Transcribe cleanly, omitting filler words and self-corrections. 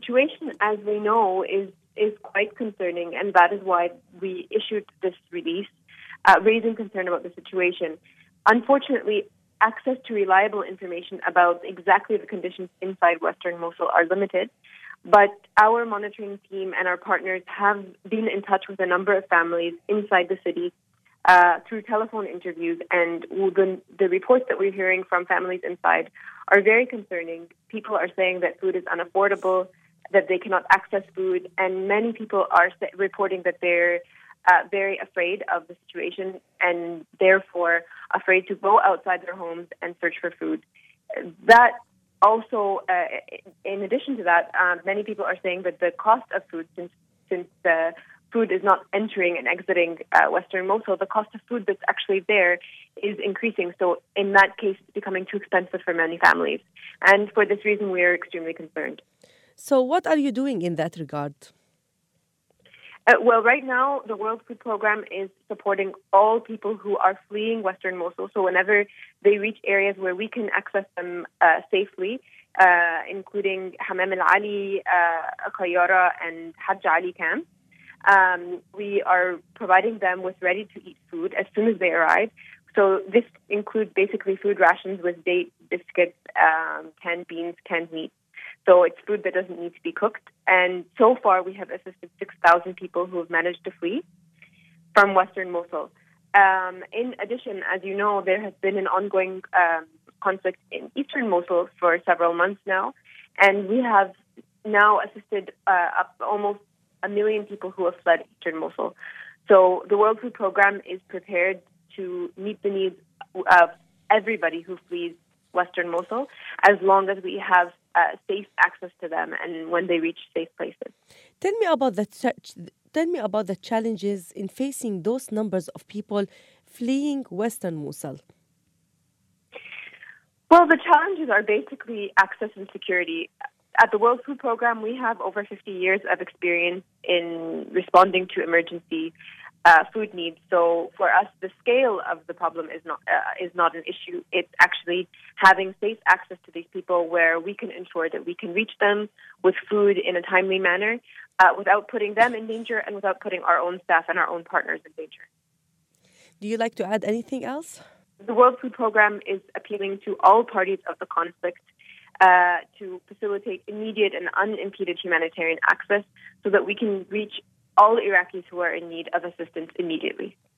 situation, as we know, is quite concerning, and that is why we issued this release, raising concern about the situation. Unfortunately, access to reliable information about exactly the conditions inside Western Mosul are limited, but our monitoring team and our partners have been in touch with a number of families inside the city through telephone interviews, and the reports that we're hearing from families inside are very concerning. People are saying that food is unaffordable, that they cannot access food, and many people are reporting that they're very afraid of the situation and therefore afraid to go outside their homes and search for food. That also, in addition to that, many people are saying that the cost of food, since food is not entering and exiting Western Mosul, the cost of food that's actually there is increasing. So in that case, it's becoming too expensive for many families. And for this reason, we are extremely concerned. So what are you doing in that regard? Well, right now, the World Food Programme is supporting all people who are fleeing Western Mosul. So whenever they reach areas where we can access them safely, including Hamam al-Ali, Khayyara, and Hajj Ali camps, we are providing them with ready-to-eat food as soon as they arrive. So this includes basically food rations with dates, biscuits, canned beans, canned meat. So it's food that doesn't need to be cooked. And so far, we have assisted 6,000 people who have managed to flee from Western Mosul. In addition, as you know, there has been an ongoing conflict in Eastern Mosul for several months now. And we have now assisted almost 1 million people who have fled Eastern Mosul. So the World Food Programme is prepared to meet the needs of everybody who flees Western Mosul, as long as we have safe access to them and when they reach safe places. Tell me about the challenges in facing those numbers of people fleeing Western Mosul. Well, the challenges are basically access and security. At the World Food Programme, we have over 50 years of experience in responding to emergency food needs. So for us, the scale of the problem is not an issue. It's actually having safe access to these people where we can ensure that we can reach them with food in a timely manner without putting them in danger and without putting our own staff and our own partners in danger. Do you like to add anything else? The World Food Programme is appealing to all parties of the conflict to facilitate immediate and unimpeded humanitarian access so that we can reach all Iraqis who are in need of assistance immediately.